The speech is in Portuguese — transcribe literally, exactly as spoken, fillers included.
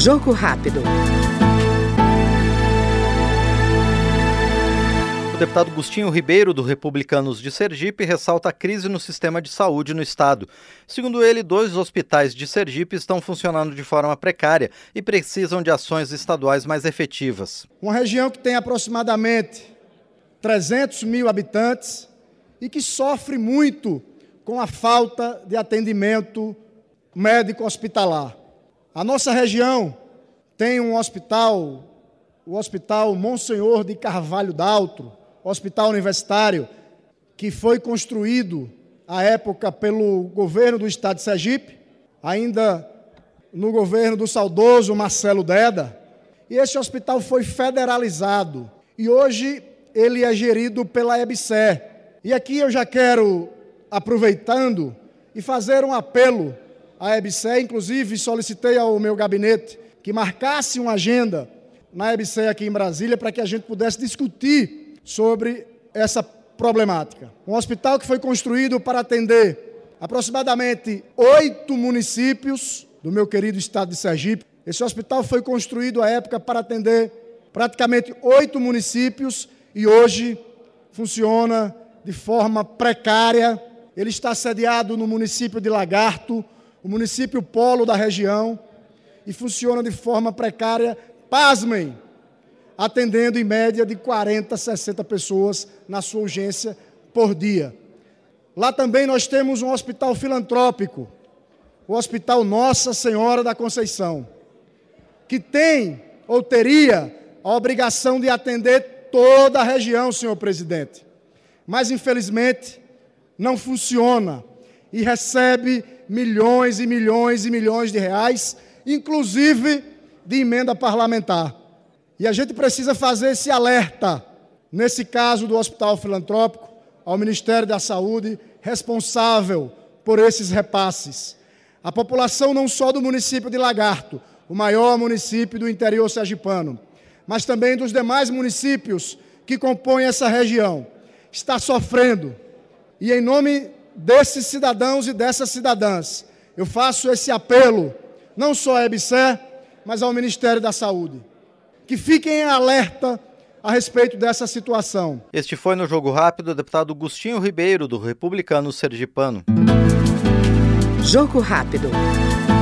Jogo rápido. O deputado Gustinho Ribeiro, do Republicanos de Sergipe, ressalta a crise no sistema de saúde no estado. Segundo ele, dois hospitais de Sergipe estão funcionando de forma precária e precisam de ações estaduais mais efetivas. Uma região que tem aproximadamente trezentos mil habitantes e que sofre muito com a falta de atendimento médico hospitalar. A nossa região tem um hospital, o Hospital Monsenhor de Carvalho Daltro, hospital universitário, que foi construído à época pelo governo do estado de Sergipe, ainda no governo do saudoso Marcelo Deda, e esse hospital foi federalizado e hoje ele é gerido pela E B S E. E aqui eu já quero, aproveitando, e fazer um apelo à E B S E, inclusive solicitei ao meu gabinete que marcasse uma agenda na E B S E aqui em Brasília para que a gente pudesse discutir sobre essa problemática. Um hospital que foi construído para atender aproximadamente oito municípios do meu querido estado de Sergipe. Esse hospital foi construído à época para atender praticamente oito municípios e hoje funciona de forma precária. Ele está sediado no município de Lagarto, o município polo da região, e funciona de forma precária, pasmem, atendendo em média de quarenta, sessenta pessoas na sua urgência por dia. Lá também nós temos um hospital filantrópico, o Hospital Nossa Senhora da Conceição, que tem ou teria a obrigação de atender toda a região, senhor presidente. Mas, infelizmente, não funciona e recebe milhões e milhões e milhões de reais, inclusive de emenda parlamentar. E a gente precisa fazer esse alerta, nesse caso do Hospital Filantrópico, ao Ministério da Saúde, responsável por esses repasses. A população não só do município de Lagarto, o maior município do interior sergipano, mas também dos demais municípios que compõem essa região, está sofrendo. E em nome desses cidadãos e dessas cidadãs, eu faço esse apelo, não só à E B S E, mas ao Ministério da Saúde, que fiquem em alerta a respeito dessa situação. Este foi no Jogo Rápido o deputado Gustinho Ribeiro, do Republicanos Sergipano. Jogo rápido.